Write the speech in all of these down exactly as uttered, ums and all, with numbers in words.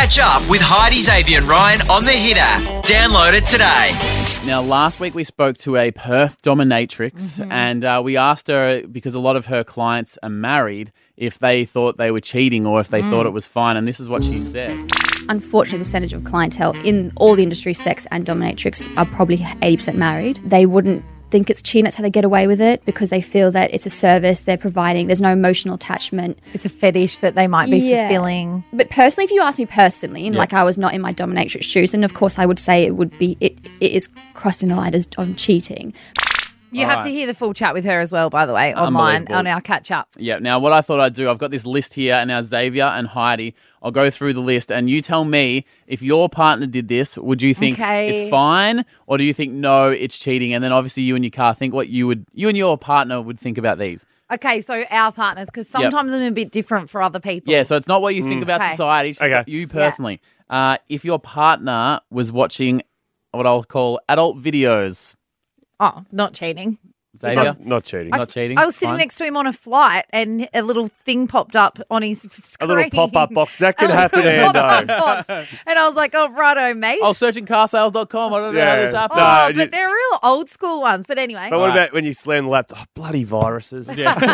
Catch up with Heidi, Xavier and Ryan on the Hit app. Download it today. Now, last week we spoke to a Perth dominatrix Mm-hmm. and uh, we asked her, because a lot of her clients are married, if they thought they were cheating or if they Mm. thought it was fine. And this is what she said. Unfortunately, the percentage of clientele in all the industry, sex and dominatrix, are probably eighty percent married. They wouldn't think it's cheating. That's how they get away with it, because they feel that it's a service they're providing. There's no emotional attachment. It's a fetish that they might be Yeah. fulfilling. But personally, if you ask me personally, and Yeah. like I was not in my dominatrix shoes, and of course I would say it would be, it, it is crossing the line as on cheating. You All have right. to hear the full chat with her as well, by the way, online Unbelievable. on our catch up. Yeah. Now, what I thought I'd do, I've got this list here, and now Xavier and Heidi, I'll go through the list, and you tell me if your partner did this, would you think Okay. it's fine, or do you think no, it's cheating? And then obviously you and your car think what you would, you and your partner would think about these. Okay, so our partners, because sometimes I'm a bit different for other people. Yeah. So it's not what you think about Okay. society, it's just Okay. that you personally. Uh, if your partner was watching what I'll call adult videos, Oh, not cheating. Xavier, Not, not cheating. not cheating. I was sitting fine. next to him on a flight and a little thing popped up on his screen. A little pop-up box. That could A happen, little pop-up Ando. box. And I was like, oh, righto, mate. I was searching car sales dot com. I don't know how Yeah. this happened. oh, No, but you- they're real old school ones. But anyway. But what Alright. about when you slam the laptop? Oh, bloody viruses.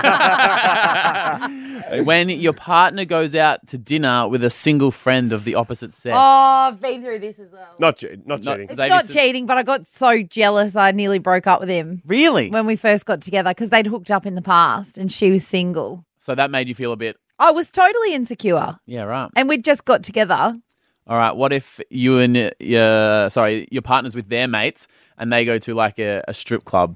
When your partner goes out to dinner with a single friend of the opposite sex. Oh, I've been through this as well. Not, che- not Not- cheating. It's Xavier not said- cheating, but I got so jealous I nearly broke up with him Really? when we first got together because they'd hooked up in the past and she was single. So that made you feel a bit, I was totally insecure yeah, right. and we'd just got together. All right. What if you and uh, your, sorry, your partner's with their mates and they go to like a, a strip club?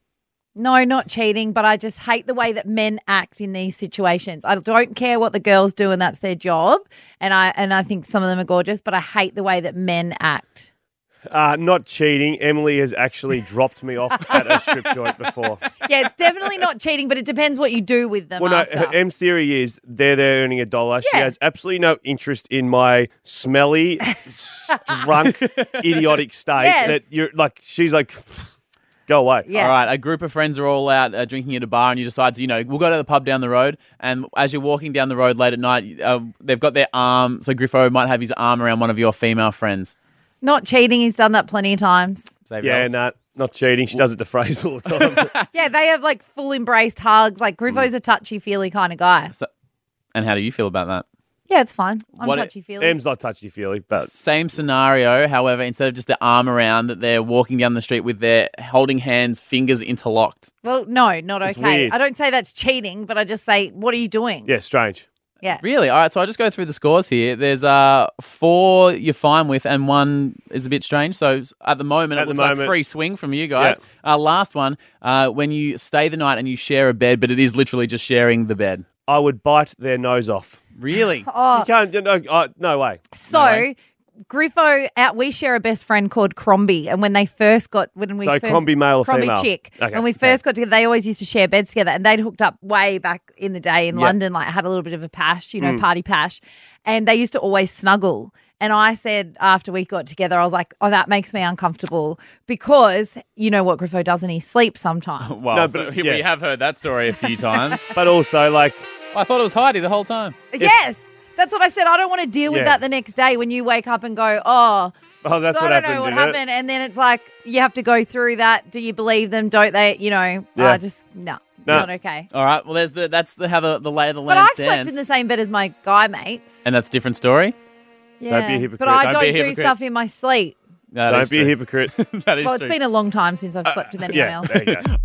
No, not cheating, but I just hate the way that men act in these situations. I don't care what the girls do and that's their job. And I and I think some of them are gorgeous, but I hate the way that men act. Uh, not cheating. Emily has actually dropped me off at a strip joint before. Yeah, it's definitely not cheating, but it depends what you do with them Well, no, after. her M's theory is they're there earning a dollar. She Yeah. has absolutely no interest in my smelly, drunk, idiotic state. Yes. That you're like, she's like, go away. Yeah. All right. A group of friends are all out uh, drinking at a bar and you decide to, you know, we'll go to the pub down the road. And as you're walking down the road late at night, uh, they've got their arm. So Griffo might have his arm around one of your female friends. Not cheating, he's done that plenty of times. Xavier Yeah, else? nah, not cheating. She does it to Fraser all the time. Yeah, they have like full embraced hugs. Like Griffo's a touchy-feely kind of guy. So, and how do you feel about that? Yeah, it's fine. I'm What it- touchy-feely. Em's not touchy-feely, but Same scenario, however, instead of just the arm around, that they're walking down the street with their holding hands, fingers interlocked. Well, no, not It's okay. weird. I don't say that's cheating, but I just say, what are you doing? yeah, strange. Yeah. Really? All right, so I just go through the scores here. There's uh four you're fine with and one is a bit strange. So at the moment, At it the looks like moment- free swing from you guys. Uh, last one, uh, when you stay the night and you share a bed, but it is literally just sharing the bed. I would bite their nose off. Really? Oh, You can't, no, uh, no way. so way. Griffo, out, we share a best friend called Crombie, and when they first got when we So first, Crombie male or Crombie female? chick, Okay, when we okay. first got together, they always used to share beds together, and they'd hooked up way back in the day in Yeah. London, like had a little bit of a pash, you know, Mm. party pash, and they used to always snuggle. And I said after we got together, I was like, oh, that makes me uncomfortable because you know what Griffo does in his sleep sometimes. Well, No, so but- we yeah. have heard that story a few times. But also, like, I thought it was Heidi the whole time. Yes. That's what I said. I don't want to deal with Yeah. that the next day when you wake up and go, oh, oh, that's so what I don't happened. know what didn't it? happened. And then it's like, you have to go through that. Do you believe them? Don't they? You know, Yeah. uh, just, no, No. not okay. All right, well, there's the that's the how the, the lay of the But land I've slept stands. in the same bed as my guy mates. And that's a different story? Yeah. Don't be a hypocrite. But I Don't don't, be a do hypocrite. stuff in my sleep. That Don't is be a true. hypocrite. That is Well, it's true. been a long time since I've slept with anyone yeah, else. there you go.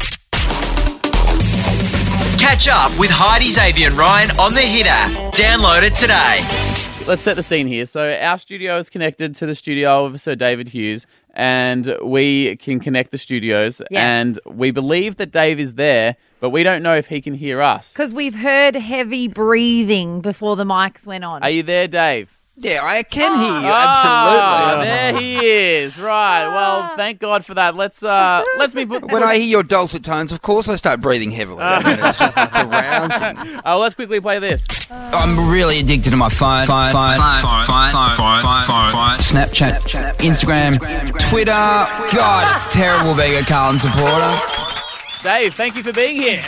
Catch up with Heidi, Xavier and Ryan on the Hit app. Download it today. Let's set the scene here. So our studio is connected to the studio of Sir David Hughes, and we can connect the studios. Yes. And we believe that Dave is there, but we don't know if he can hear us. Because we've heard heavy breathing before the mics went on. Are you there, Dave? Yeah, I can hear you. Ah, Absolutely. there he is. Right. Well, thank God for that. Let's uh, let's be put. When I hear your dulcet tones, of course I start breathing heavily. I mean, it's just it's arousing. Oh, let's quickly play this. I'm really addicted to my phone, phone, phone, phone, phone, phone, phone, phone, phone. Snapchat, Instagram, Twitter. God, it's terrible being a Carlton supporter. Dave, thank you for being here.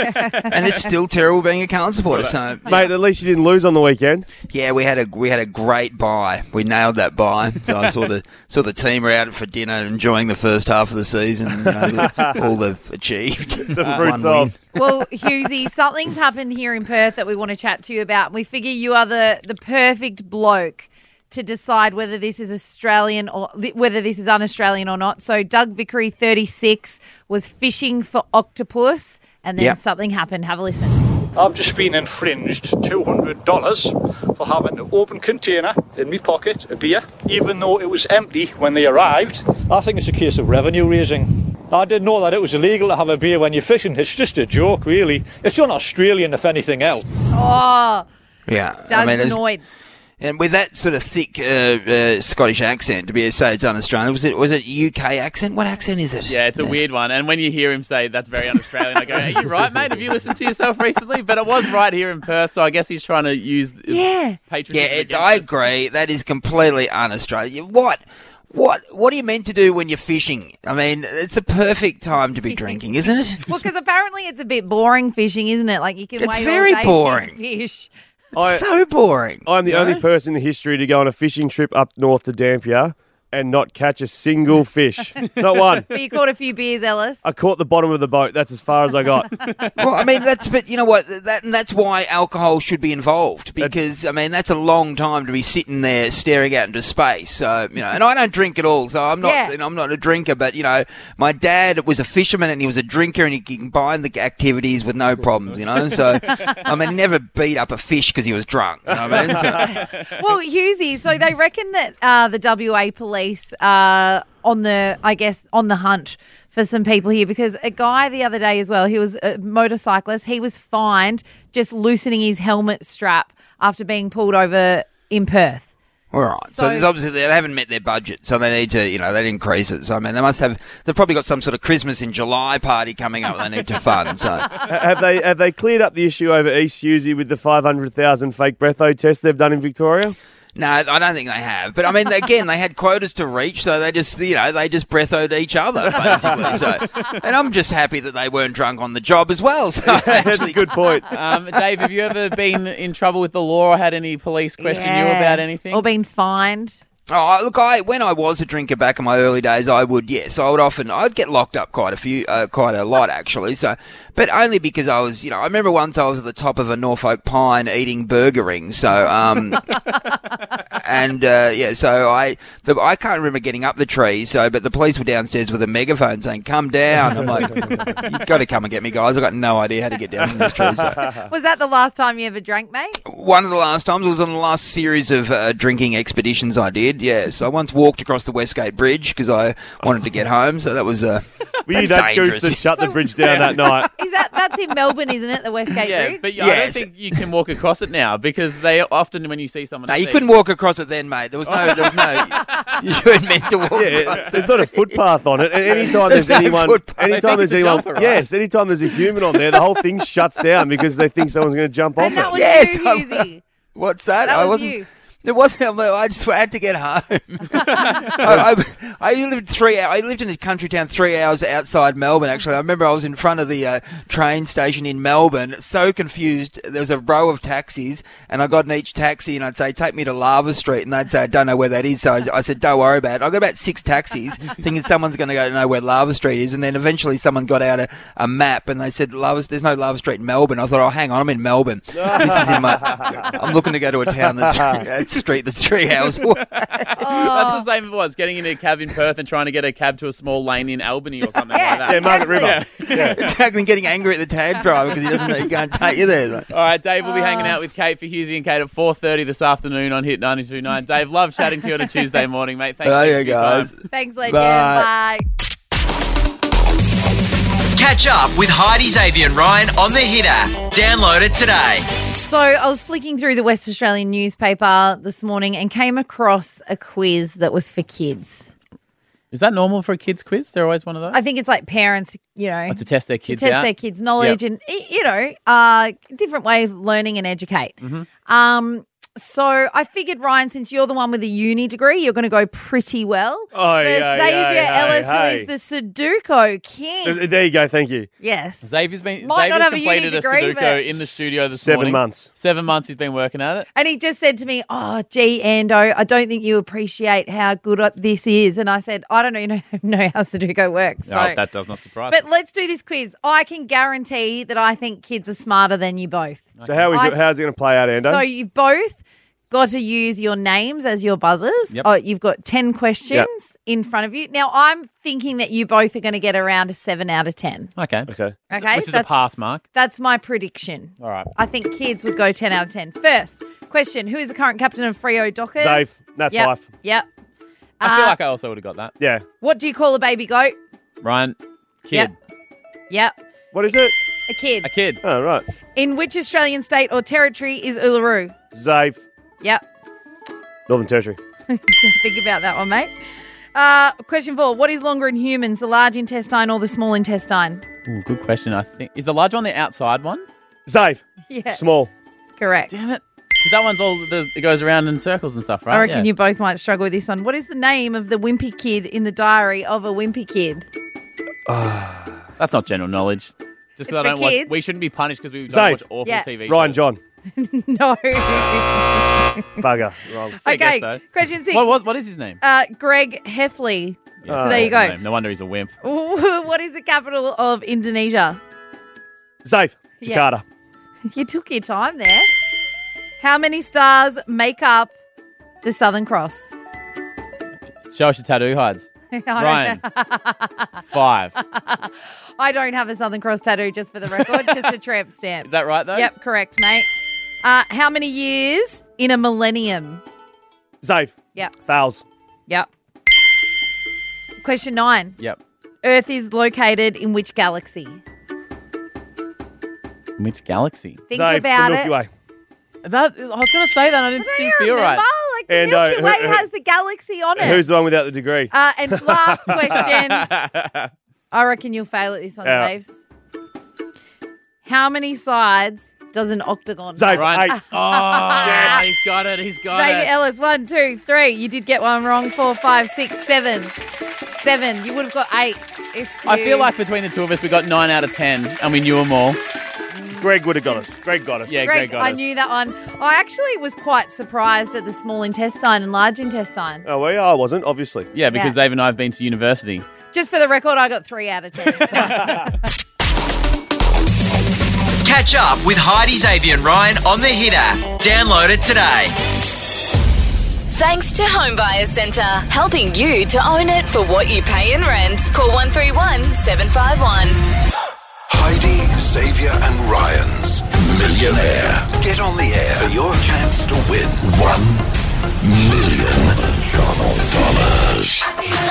And it's still terrible being a Carlton supporter. So, Mate, at least you didn't lose on the weekend. yeah, we had a we had a great bye. We nailed that bye. So I saw the saw the team were out for dinner, enjoying the first half of the season. You know, the, all they've achieved. The Uh, fruits one win. of. Well, Hughesy, something's happened here in Perth that we want to chat to you about. We figure you are the, the perfect bloke to decide whether this is Australian or whether this is un-Australian or not. So Doug Vickery, thirty-six, was fishing for octopus and then Yep. something happened. Have a listen. I've just been infringed two hundred dollars for having an open container in my pocket, a beer, even though it was empty when they arrived. I think it's a case of revenue raising. I didn't know that it was illegal to have a beer when you're fishing. It's just a joke, really. It's un-Australian, if anything else. Oh, Yeah, Doug's I mean, it's- annoyed. and with that sort of thick uh, uh, Scottish accent, to be able to say it's un-Australian, was it was it U K accent? What accent is it? Yeah, it's a weird one. And when you hear him say that's very un-Australian, I go, are you right, mate? Have you listened to yourself recently? But it was right here in Perth, so I guess he's trying to use Yeah. patriotism Yeah, it, against I us. agree. That is completely un-Australian. What? What? What are you meant to do when you're fishing? I mean, it's the perfect time to be drinking, isn't it? Well, because apparently it's a bit boring fishing, isn't it? Like you can It's wait very all day boring. to fish. I- so boring. I'm the you only know? person in history to go on a fishing trip up north to Dampier and not catch a single fish. Not one. But you caught a few beers, Ellis. I caught the bottom of the boat. That's as far as I got. Well, I mean, that's but you know what? That and that's why alcohol should be involved because I mean that's a long time to be sitting there staring out into space. So you know, and I don't drink at all, so I'm not. Yeah. You know, I'm not a drinker. But you know, my dad was a fisherman and he was a drinker, and he can combine the activities with no problems. You know, so I mean, he never beat up a fish because he was drunk. You know what I mean? So, Well, Hughesy, so they reckon that uh, the W A police are on the, I guess, on the hunt for some people here because a guy the other day as well, he was a motorcyclist, he was fined just loosening his helmet strap after being pulled over in Perth. all right. So, So- there's obviously they haven't met their budget, so they need to, you know, they need to increase it. So I mean, they must have. They've probably got some sort of Christmas in July party coming up. They need to fund. So. Ha- have they have they cleared up the issue over East Uzi with the five hundred thousand fake breatho tests they've done in Victoria? No, I don't think they have. But I mean, again, they had quotas to reach, so they just, you know, they just breathoed each other basically. So, and I'm just happy that they weren't drunk on the job as well. So That's a actually, good point. Um, Dave, have you ever been in trouble with the law or had any police question you Yeah. about anything? Or been fined. oh, look, I when I was a drinker back in my early days, I would, yes, I would often, I'd get locked up quite a few, uh, quite a lot actually. So, but only because I was, you know, I remember once I was at the top of a Norfolk Pine eating burger rings. So, um, and uh, yeah, so I, the, I can't remember getting up the tree. So, but the police were downstairs with a megaphone saying, "Come down." I'm like, "You've got to come and get me, guys. I've got no idea how to get down from this tree." So, Was that the last time you ever drank, mate? one of the last times was on the last series of uh, drinking expeditions I did. Yes, I once walked across the Westgate Bridge because I wanted to get home. So that was uh, Were you that's that goose dangerous. that shut the bridge down that night? Is that that's in Melbourne, isn't it? The Westgate yeah, Bridge. but I don't Yes. think you can walk across it now because they often, when you see someone... No, at you sea- couldn't walk across it then, mate. There was no, there was no. You weren't meant to walk. Yeah, across there's not a footpath on it. And anytime There's there's, no anyone, footpath. They anytime think there's it's a anyone, jumper, right? yes, anytime there's a human on there, the whole thing shuts down because they think someone's going to jump off and that it. was Yes, you, I'm- Hughesy. What's that? That I was wasn't. you. There wasn't. I just had to get home. I, I, I lived three. I lived in a country town three hours outside Melbourne. Actually, I remember I was in front of the uh, train station in Melbourne, so confused. There was a row of taxis, and I got in each taxi, and I'd say, "Take me to Lava Street," and they'd say, "I don't know where that is." So I, I said, "Don't worry about it." I got about six taxis, thinking someone's going to go know where Lava Street is, and then eventually someone got out a, a map, and they said, "Lava, there's no Lava Street in Melbourne." I thought, "Oh, hang on, I'm in Melbourne. This is in my. I'm looking to go to a town that's a street that's three hours away." That's the same as it was, getting into a cab in Perth and trying to get a cab to a small lane in Albany or something Yeah. like that. Yeah, Margaret River. Yeah. Exactly, getting angry at the cab driver because he doesn't know he can't take you there. All right, Dave, we'll be hanging out with Kate for Hughesy and Kate at four thirty this afternoon on Hit ninety-two point nine. Dave, love chatting to you on a Tuesday morning, mate. Thanks Oh, so yeah, much for your guys. time. Thanks, legend. Bye. Bye. Catch up with Heidi, Xavier and Ryan on the Hit app. Download it today. So I was flicking through the West Australian newspaper this morning and came across a quiz that was for kids. Is that normal for a kids quiz? They're always one of those? I think it's like parents, you know, Like to test their to kids test out? their kids' knowledge Yep. and, y- you know, uh, different way of learning and educate. Mm-hmm. Um, So I figured, Ryan, since you're the one with a uni degree, you're going to go pretty well. Oh, For yeah, Xavier yeah, Ellis, hey, who is the Sudoku king. There you go. Thank you. Yes. Xavier's been Might not Xavier's have a uni completed a, degree, Sudoku but- in the studio this Seven morning. months. Seven months he's been working at it. And he just said to me, oh, gee, Ando, I don't think you appreciate how good this is. And I said, I don't know, know how Sudoku works. So. Oh, that does not surprise But me. let's do this quiz. I can guarantee that I think kids are smarter than you both. So how is I- it, how's it going to play out, Ando? So you've both got to use your names as your buzzers. Yep. Oh, you've got ten questions Yep. in front of you. Now, I'm thinking that you both are going to get around a seven out of ten. Okay. okay. Okay? Which is a That's- pass mark. That's my prediction. All right. I think kids would go ten out of ten. First question, who is the current captain of Freo Dockers? Zave. Nat Yep. Fife. Yep. I feel Uh, like I also would have got that. Yeah. What do you call a baby goat? Ryan, kid. Yep. Yep. What is it? A kid. A kid. Oh, right. In which Australian state or territory is Uluru? Zave. Yep. Northern Territory. Think about that one, mate. Uh, question four. What is longer in humans, the large intestine or the small intestine? Ooh, good question. I think is the large one the outside one? Zave. Yeah. Small. Correct. Damn it. Because that one's all there's- it goes around in circles and stuff, right? I reckon Yeah. you both might struggle with this one. What is the name of the wimpy kid in the diary of a wimpy kid? That's not general knowledge. Just because I for don't watch, kids. we shouldn't be punished because we don't Safe. watch awful Yeah. T V. Ryan shows. John. No. Bugger. Wrong. Fair guess, Okay. though. Question six. What, what, what is his name? Uh, Greg Heffley. Yeah, so there you that's go. his name. No wonder he's a wimp. What is the capital of Indonesia? Zave. Yeah. Jakarta. You took your time there. How many stars make up the Southern Cross? Show us your tattoo hides. Ryan. Five. I don't have a Southern Cross tattoo, just for the record, just a tramp stamp. Is that right, though? Yep, correct, mate. Uh, how many years in a millennium? Zave. Yep, Fouls. yep. Question nine. Yep. Earth is located in which galaxy? Which galaxy? Think Zave. about the Milky it. Way. That, I was going to say that. I didn't, Don't didn't you feel remember? right. Like the And, uh, Milky Way who- who- has the galaxy on it. Who's the one without the degree? Uh, and last question. I reckon you'll fail at this one, Yeah. Daves. How many sides does an octagon Zave. have? Ryan. Eight. Oh, he's got it. He's got Xavier it. Ellis, one, two, three. You did get one wrong. Four, five, six, seven. Seven. You would have got eight. If I you- feel like between the two of us, we got nine out of ten, and we knew them all. Greg would have got us. Greg got us. Yeah, Greg, Greg got I us. knew that one. I actually was quite surprised at the small intestine and large intestine. Oh, well, yeah, I wasn't, obviously. Yeah, because Yeah. Dave and I have been to university. Just for the record, I got three out of ten. Catch up with Heidi, Xavier and Ryan on the Hit app. Download it today. Thanks to Home Buyer Centre, helping you to own it for what you pay in rent. Call one three one, seven five one. Heidi, Xavier and Ryan's Millionaire. Get on the air for your chance to win one million dollars.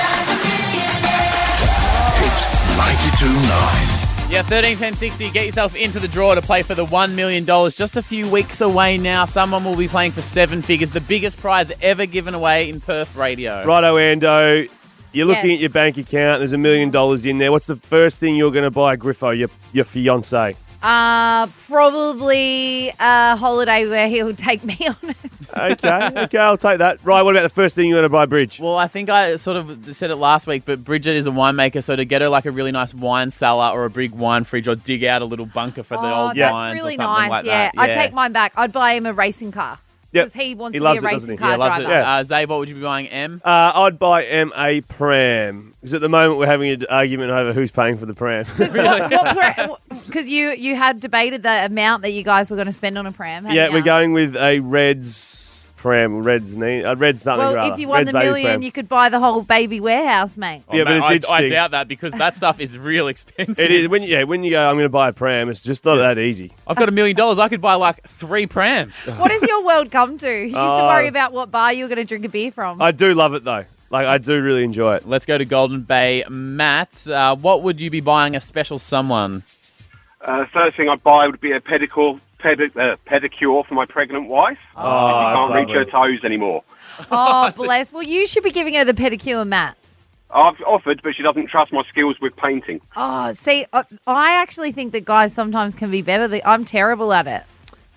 Hit ninety-two point nine. Yeah, thirteen ten sixty. Get yourself into the draw to play for the one million dollars. Just a few weeks away now. Someone will be playing for seven figures, the biggest prize ever given away in Perth radio. Righto, Ando. You're looking Yes. at your bank account. There's a million dollars in there. What's the first thing you're going to buy, Griffo, your, your fiancé? uh, probably a holiday where he'll take me on it. Okay, okay, I'll take that. Right, what about the first thing you're going to buy, Bridge? Well, I think I sort of said it last week, but Bridget is a winemaker, so to get her like a really nice wine cellar or a big wine fridge or dig out a little bunker for the Oh, old that's wines really or something nice. like yeah. that. I take mine back. I'd buy him a racing car. Yep. Because he wants He to loves be a it, doesn't racing he? car Yeah, loves driver. it. Yeah. Uh, Zay, what would you be buying? M? Uh, I'd buy M a pram. Because at the moment we're having an argument over who's paying for the pram. Because you, you had debated the amount that you guys were going to spend on a pram. hadn't yeah, ya? we're going with a Reds pram. Reds, ne- uh, Reds something Well, rather. if you won Reds the baby million, pram. you could buy the whole baby warehouse, mate. Oh, Yeah, but mate, it's I, I interesting. doubt that because that stuff is real expensive. It is when you, yeah when you go. I'm going to buy a pram. It's just not that easy. I've got a million dollars. I could buy like three prams. What does your world come to? You used to Oh. worry about what bar you were going to drink a beer from. I do love it though. Like I do really enjoy it. Let's go to Golden Bay. Matt, uh, what would you be buying a special someone? Uh, first thing I'd buy would be a pedicure, pedi- uh, pedicure for my pregnant wife. Oh, She can't that's reach her lovely. toes anymore. Oh, bless. Well, you should be giving her the pedicure, Matt. I've offered, but she doesn't trust my skills with painting. Oh, see, I I actually think that guys sometimes can be better. than- I'm terrible at it.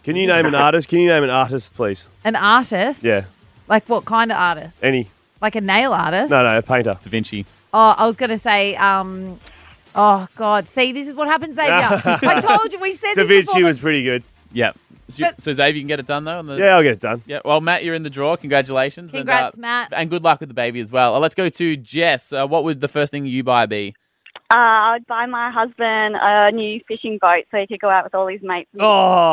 Can you name an artist? Can you name an artist, please? An artist? Yeah. Like what kind of artist? Any. Like a nail artist? No, no, a painter. Da Vinci. Oh, I was going to say, um, oh, God. See, this is what happens, Xavier. I told you, we said Da this Vinci before. was pretty good. Yeah. So, But- so Xavier, you can get it done though. On the, Yeah, I'll get it done. Yeah. Well, Matt, you're in the draw. Congratulations. Congrats, and, uh, Matt. And good luck with the baby as well. Uh, let's go to Jess. Uh, what would the first thing you buy be? Uh, I'd buy my husband a new fishing boat so he could go out with all his mates. Oh,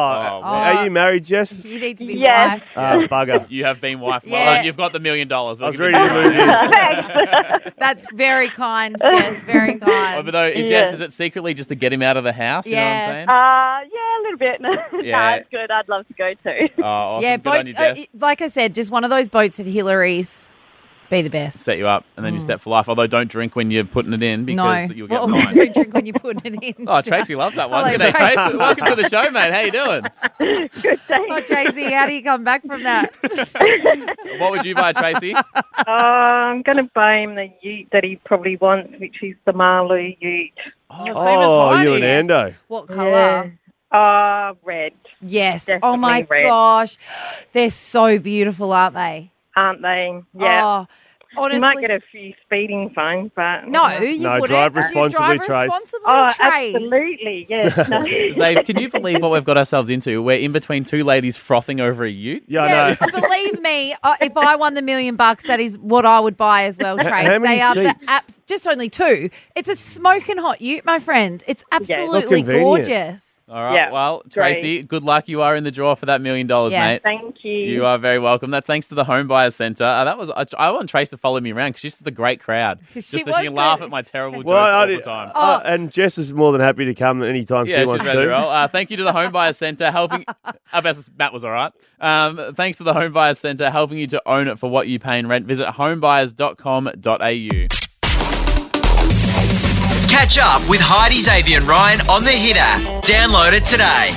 are you married, Jess? You need to be Yes. wifed. Ah, bugger. You have been wife. Yeah. Well, you've got the million dollars. I was ready to move in. That's very kind, Jess. Very Oh, kind. but though, Yeah. Jess, is it secretly just to get him out of the house? You Yeah. know what I'm saying? Uh, yeah, a little bit. No, Yeah. it's good. I'd love to go too. Oh, awesome. yeah, Good boats, on you, Jess. uh, like I said, just one of those boats at Hillary's. Be the best. Set you up, and then you're set for life. Although, don't drink when you're putting it in because no. you'll get well, fined. don't drink when you put it in. Oh, Tracy loves that one. Hello, G'day, Tracy. Tracy. Welcome to the show, mate. How you doing? Good day. Oh, Tracy, how do you come back from that? What would you buy, Tracy? Uh, I'm going to buy him the ute that he probably wants, which is the Marloo ute. Oh, same as Oh, Heidi. you and Ando. What colour? Uh, red, Yes. Definitely oh my red. gosh. They're so beautiful, aren't they? aren't they? Yeah. Oh, honestly. You might get a few speeding fines, but... no, you No, wouldn't. drive You responsibly, drive Trace. responsibly, Oh, Trace. absolutely, yes. No. Zabe, can you believe what we've got ourselves into? We're in between two ladies frothing over a ute. Yeah, I Yeah, know. believe me, uh, if I won the million bucks, that is what I would buy as well, Trace. how many they are seats? the abs- just only two. It's a smoking hot ute, my friend. It's absolutely convenient. gorgeous. All right. Yeah, well, great. Tracy, good luck. You are in the draw for that million dollars, Yeah. mate. Thank you. You are very welcome. That's thanks to the Home Buyers Centre. Uh, that was I, I want Trace to follow me around because she's just a great crowd. She Just so was she can laugh good. at my terrible jokes Well, I all did- the time. uh, and Jess is more than happy to come anytime Yeah, she she's wants ready to to. roll. Uh, thank you to the Home Buyers Centre helping. I bet Matt was all right. Um, thanks to the Home Buyers Centre helping you to own it for what you pay in rent. Visit homebuyers dot com dot a u. Catch up with Heidi, Xavier and Ryan on the Hit app. Download it today.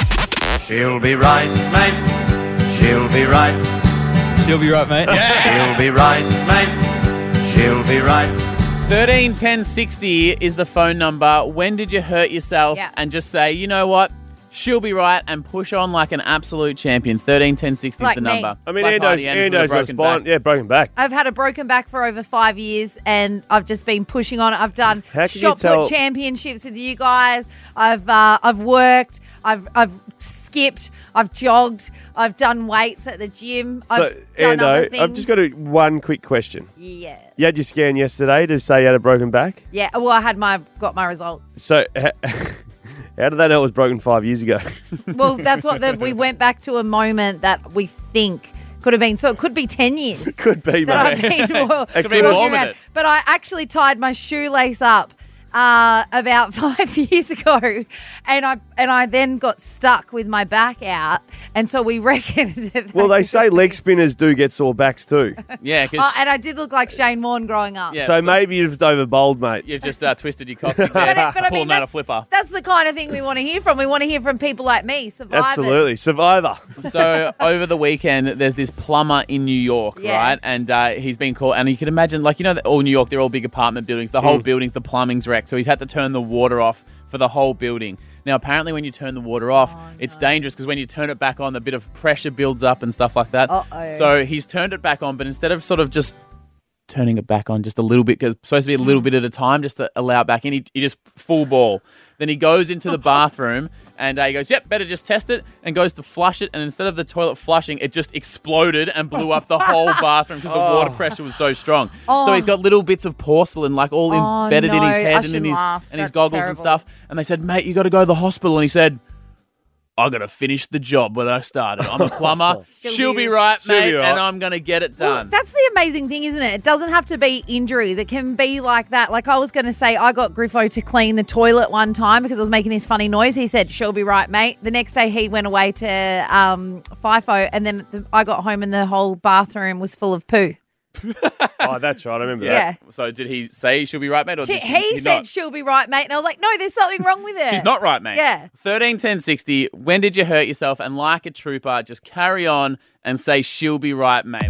She'll be right, mate. She'll be right. She'll be right, mate. She'll be right, mate. She'll be right. thirteen ten sixty is the phone number. When did you hurt yourself? Yeah. And just say, you know what? She'll be right and push on like an absolute champion. thirteen ten sixty Like is the me. number. I mean, Like Ando's, Heidi Anderson with Ando's got a broken spine. back. Yeah, broken back. I've had a broken back for over five years and I've just been pushing on it. I've done How can you shot tell- put championships with you guys. I've uh, I've worked. I've I've skipped. I've jogged. I've done weights at the gym. So, I've done other Ando, things. I've just got a, one quick question. Yeah. You had your scan yesterday to say you had a broken back. Yeah. Well, I had my got my results. So, ha- how did they know it was broken five years ago? Well, that's what the, we went back to a moment that we think could have been. So it could be ten years. Could be, that mate. I've been, well, It could be walking more than around. it. But I actually tied my shoelace up uh, about five years ago, and I and I then got stuck with my back out, and so we reckoned that. Well, they say leg spinners do get sore backs too. Yeah, because Oh, and I did look like Shane Warne growing up. Yeah. so, so- maybe you've just over bowled, mate. you've just uh, twisted your coccyx there, But I- but I pulling mean, out that- a flipper. That's the kind of thing we want to hear from. We want to hear from people like me, survivors. Absolutely. Survivor. So over the weekend, there's this plumber in New York, Yeah. right? And uh, he's been called, and you can imagine, like, you know, that all New York, they're all big apartment buildings. The whole Mm. building's, the plumbing's wrecked. So he's had to turn the water off for the whole building. Now, apparently when you turn the water off, it's dangerous because when you turn it back on, a bit of pressure builds up and stuff like that. Uh-oh. So he's turned it back on, but instead of sort of just turning it back on just a little bit, because it's supposed to be a little bit at a time just to allow it back in, he, he just full ball. Then he goes into the bathroom and uh, he goes, yep, better just test it, and goes to flush it. And instead of the toilet flushing, it just exploded and blew up the whole bathroom because the water pressure was so strong. Oh. So he's got little bits of porcelain like all Oh, embedded in his no, I head and in shouldn't his, laugh. and his That's goggles and terrible. stuff. And they said, mate, you got to go to the hospital. And he said, I got to finish the job where I started. I'm a plumber. She'll She'll, be- be right, She'll mate, be right. and I'm going to get it Well, done. that's the amazing thing, isn't it? It doesn't have to be injuries. It can be like that. Like I was going to say, I got Griffo to clean the toilet one time because I was making this funny noise. He said, she'll be right, mate. The next day he went away to um, FIFO, and then the, I got home and the whole bathroom was full of poo. Oh, that's right. I remember Yeah. that. So did he say she'll be right, mate? Or She, did he he said not? she'll be right, mate. And I was like, no, there's something wrong with her. She's not right, mate. Yeah. thirteen ten sixty. When did you hurt yourself? And like a trooper, just carry on and say she'll be right, mate.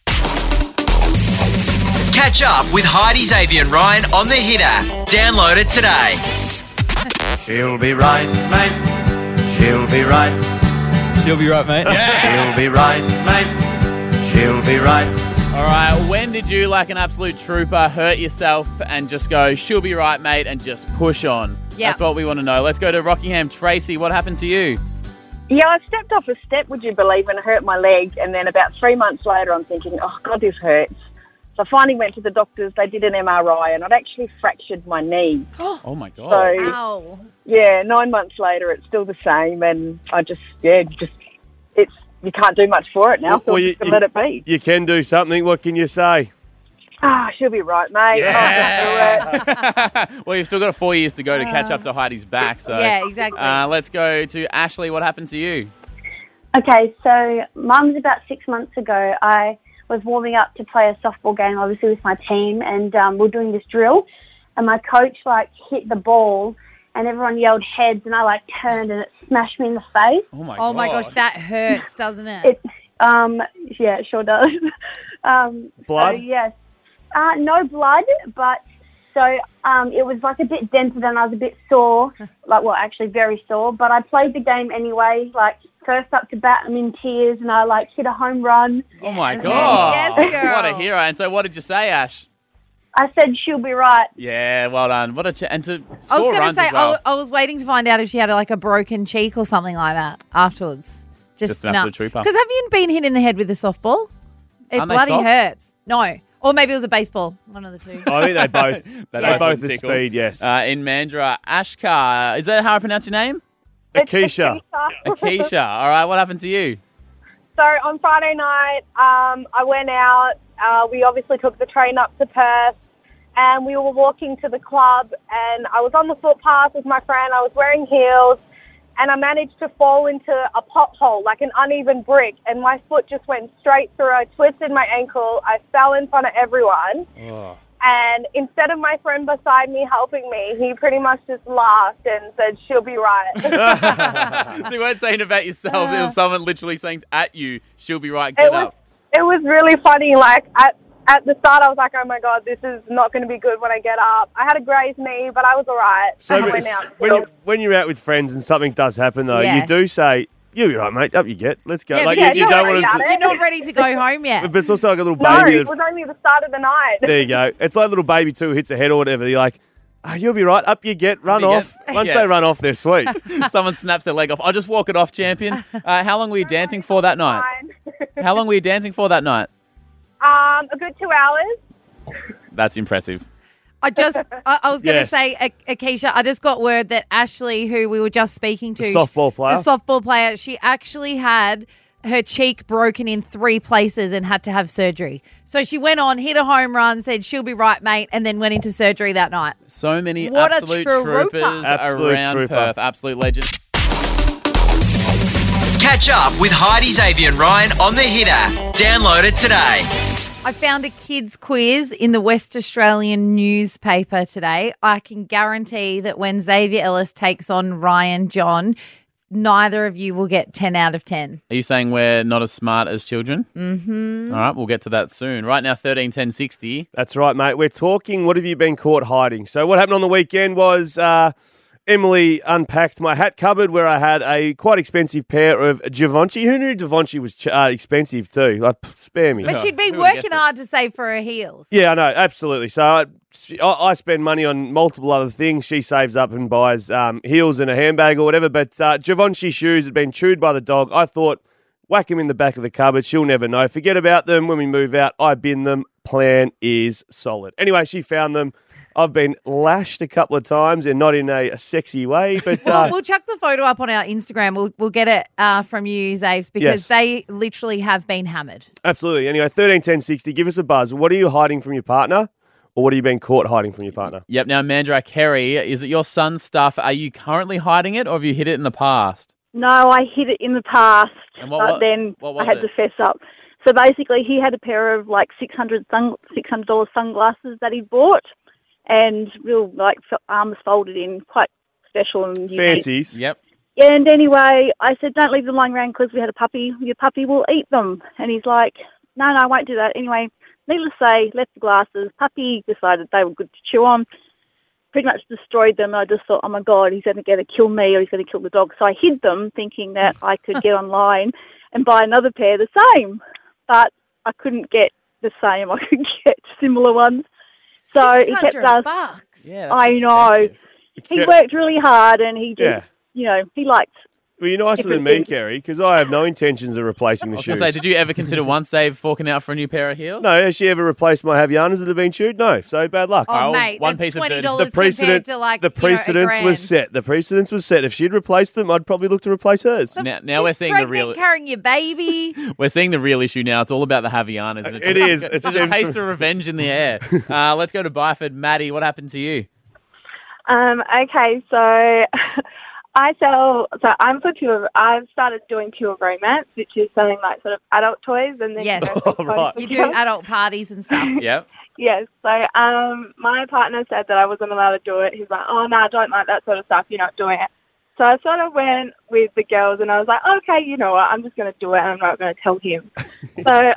Catch up with Heidi, Xavier and Ryan on the Hit app. Download it today. She'll be right, mate. She'll be right. She'll be right, mate. She'll be right, mate. She'll be right. All right, when did you, like an absolute trooper, hurt yourself and just go, she'll be right, mate, and just push on? Yeah. That's what we want to know. Let's go to Rockingham. Tracy, what happened to you? Yeah, I stepped off a step, would you believe, and I hurt my leg. And then about three months later, I'm thinking, oh, God, this hurts. So I finally went to the doctors. They did an M R I, and I'd actually fractured my knee. Oh, my God. So, Ow. yeah, nine months later, it's still the same. And I just, yeah, just, it's, you can't do much for it now, so Well, I'm you, just going you- to let it be. you can do something. What can you say? Ah, she'll be right, mate. Yeah. Well, you've still got four years to go to catch up to Heidi's back. So Yeah, exactly. Uh, let's go to Ashley. What happened to you? Okay, so mum's about six months ago, I was warming up to play a softball game, obviously with my team, and um, we we're doing this drill, and my coach, like, hit the ball, and everyone yelled heads, and I, like, turned, and it smashed me in the face. Oh, my Oh God. my gosh, that hurts, doesn't it? It, um, yeah, it sure does. um, Blood? So, yes. Uh, no blood, but so um, it was like a bit dented and I was a bit sore, like, well, actually very sore, but I played the game anyway, like, first up to bat, I'm in tears, and I, like, hit a home run. Oh, my God. Yes, girl. What a hero. And so what did you say, Ash? I said she'll be right. Yeah, well done. What a ch- and to I was score going to runs say, as well. I, w- I was waiting to find out if she had like a broken cheek or something like that afterwards. Just an absolute trooper. Because have you been hit in the head with a softball? It Aren't they bloody soft? hurts. No. Or maybe it was a baseball. One of the two. I think they both. They they both both would at tickle. speed. Yes. Uh, in Mandurah, Ashkar. Is that how I pronounce your name? Akeisha. Akeisha. All right, what happened to you? So on Friday night, um, I went out. Uh, we obviously took the train up to Perth, and we were walking to the club, and I was on the footpath with my friend. I was wearing heels, and I managed to fall into a pothole, like an uneven brick, and my foot just went straight through. I twisted my ankle. I fell in front of everyone. Oh. And instead of my friend beside me helping me, he pretty much just laughed and said, she'll be right. So you weren't saying about yourself. It was someone literally saying at you, she'll be right, get It was, up. it was really funny. Like, at, at the start, I was like, oh, my God, this is not going to be good when I get up. I had a grazed knee, but I was all right. So I went out. when, you, when you're out with friends and something does happen, though, Yeah. you do say, you'll be right, mate. Up you get. Let's go. Yeah, like because you, you you're, don't not want ready, them to, you're not ready to go home yet. but it's also like a little No, baby. it that- was only the start of the night. there you go. It's like a little baby too who hits a head or whatever. You're like, oh, you'll be right. Up you get. Run you off. get. Once Yeah. they run off, they're sweet. Someone snaps their leg off. I'll just walk it off, champion. Uh, how long were you dancing for that night? Fine. How long were you dancing for that night? Um, a good two hours. That's impressive. I just, I, I was going to Yes. say, A- Akeisha, I just got word that Ashley, who we were just speaking to, The softball player. the softball player, she actually had her cheek broken in three places and had to have surgery. So she went on, hit a home run, said she'll be right, mate, and then went into surgery that night. So many What a absolute trooper. troopers Absolute around trooper. Perth. Absolute legends. Catch up with Heidi, Xavier and Ryan on The Hitter. Download it today. I found a kids quiz in the West Australian newspaper today. I can guarantee that when Xavier Ellis takes on Ryan John, neither of you will get ten out of ten. Are you saying we're not as smart as children? Mm-hmm. All right, we'll get to that soon. Right now, thirteen ten sixty. That's right, mate. We're talking, what have you been caught hiding? So what happened on the weekend was uh, Emily unpacked my hat cupboard where I had a quite expensive pair of Givenchy. Who knew Givenchy was ch- uh, expensive too? Like, spare me. But she'd been Who would've guessed working it? hard to save for her heels. Yeah, I know, absolutely. So I, I spend money on multiple other things. She saves up and buys um, heels and a handbag or whatever. But uh, Givenchy shoes had been chewed by the dog. I thought, whack them in the back of the cupboard. She'll never know. Forget about them. When we move out, I bin them. Plan is solid. Anyway, she found them. I've been lashed a couple of times and not in a, a sexy way. But Well, uh, we'll chuck the photo up on our Instagram. We'll, we'll get it uh, from you, Zaves, because Yes. they literally have been hammered. absolutely. Anyway, thirteen ten sixty. Give us a buzz. What are you hiding from your partner? Or what have you been caught hiding from your partner? Yep. Now, Mandra Kerry, is it your son's stuff? Are you currently hiding it, or have you hid it in the past? No, I hid it in the past, And what- but what- then what I was had it? to fess up. So basically, he had a pair of like six hundred sun six hundred dollars sunglasses that he bought, and real like f- arms folded in, quite special and unique. Fancies. Yep. And anyway, I said, don't leave them lying around because we had a puppy. Your puppy will eat them. And he's like, no, no, I won't do that. Anyway, needless to say, left the glasses. Puppy decided they were good to chew on. pretty much destroyed them. I just thought, oh my God, he's going to get to kill me or he's going to kill the dog. So I hid them thinking that I could get online and buy another pair the same. But I couldn't get the same. I could get similar ones. So he kept us. bucks. Yeah, I know. He Yeah. worked really hard and he just, Yeah. you know, he liked. Well, you're nicer than me, Kerry, because I have no intentions of replacing the I was going shoes. to say, did you ever consider once Dave forking out for a new pair of heels? No, has she ever replaced my Havianas that have been chewed? No, so bad luck. Oh, mate, one that's piece of twenty dirty- dollars the precedent, compared to like the you know, a precedence grand. was set. The precedence was set. If she'd replaced them, I'd probably look to replace hers. Now, now we're She's seeing the pregnant, real. carrying your baby. We're seeing the real issue now. It's all about the Havianas. And It is. It There's a seems- taste of revenge in the air. Uh, let's go to Byford. Maddie, what happened to you? Um, okay, so I sell, so I'm for pure, I've started doing pure romance, which is selling like sort of adult toys and then Yes. you know, Oh, right. You do adult parties and stuff. Yep. Yes, so um, my partner said that I wasn't allowed to do it. He's like, oh, no, I don't like that sort of stuff. You're not doing it. So I sort of went with the girls and I was like, okay, you know what, I'm just going to do it and I'm not going to tell him. so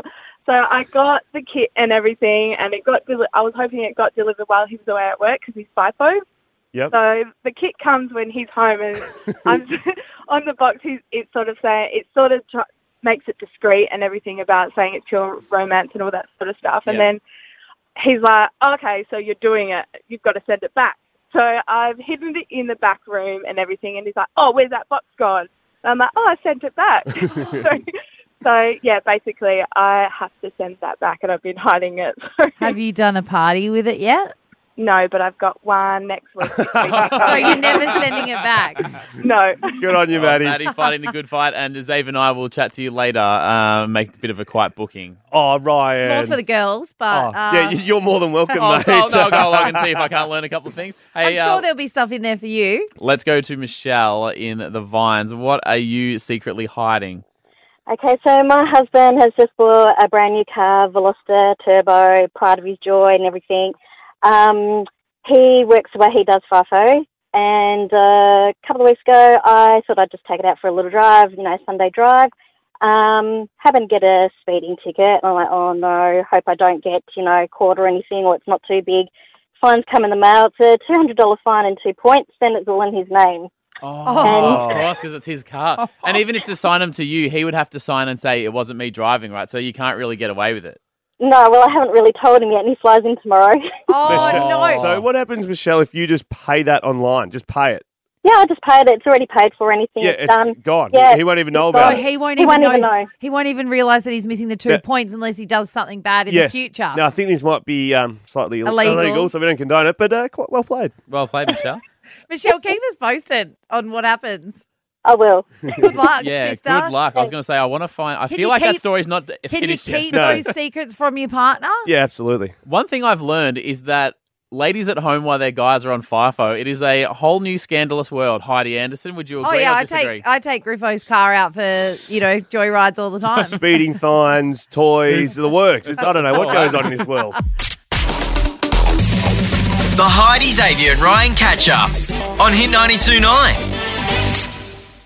so I got the kit and everything and it got, deli- I was hoping it got delivered while he was away at work because he's FIFO. Yep. So the kit comes when he's home, and I'm on the box. He's, it's sort of saying it sort of tr- makes it discreet and everything about saying it's pure romance and all that sort of stuff. And Yeah. then he's like, "Okay, so you're doing it. You've got to send it back." So I've hidden it in the back room and everything. And he's like, "Oh, where's that box gone?" And I'm like, "Oh, I sent it back." so, so yeah, basically, I have to send that back, and I've been hiding it. Have you done a party with it yet? No, but I've got one next week. So you're never sending it back? No. Good on you, Maddie. Maddie fighting the good fight. And Zave and I will chat to you later. Uh, make a bit of a quiet booking. Oh, Ryan. More for the girls, but Oh, uh, yeah, you're more than welcome, I'll, mate. I'll, I'll go along and see if I can't learn a couple of things. Hey, I'm sure uh, there'll be stuff in there for you. let's go to Michelle in the Vines. What are you secretly hiding? Okay, so my husband has just bought a brand new car, Veloster Turbo, pride of his joy and everything. Um, he works the way he does FIFO, and uh, a couple of weeks ago I thought I'd just take it out for a little drive, you know, Sunday drive. Um, happened to get a speeding ticket, and I'm like, oh no, hope I don't get, you know, caught or anything, or it's not too big. Fines come in the mail. It's a two hundred dollars fine and two points, then it's all in his name. Oh, of course, because it's his car. And even if to sign them to you, he would have to sign and say it wasn't me driving, right? So you can't really get away with it. No, well, I haven't really told him yet, and he flies in tomorrow. Oh, Michelle, So what happens, Michelle, if you just pay that online? Just pay it. Yeah, I just paid it. It's already paid for. Anything Yeah, it's it's done. gone. Yeah, He won't even know it's about So it. he won't He even won't know, even know. He won't even realise that he's missing the two Yeah. points unless he does something bad in Yes. the future. No, I think this might be um, slightly Ill- Illegal. illegal, so we don't condone it, but uh, quite well played. Well played, Michelle. Michelle, keep us posted on what happens. I will. Good luck, Yeah, sister. good luck. I was going to say, I want to find... I Can feel you like that keep- story's not d- Can you finished yet. keep those secrets from your partner? Yeah, absolutely. One thing I've learned is that ladies at home while their guys are on FIFO, it is a whole new scandalous world. Heidi Anderson, would you agree Oh yeah, or I disagree? take I take Griffo's car out for you know joyrides all the time. Speeding fines, toys, the works. It's, I don't know what goes on in this world. The Heidi, Xavier and Ryan catch up on Hit ninety-two point nine.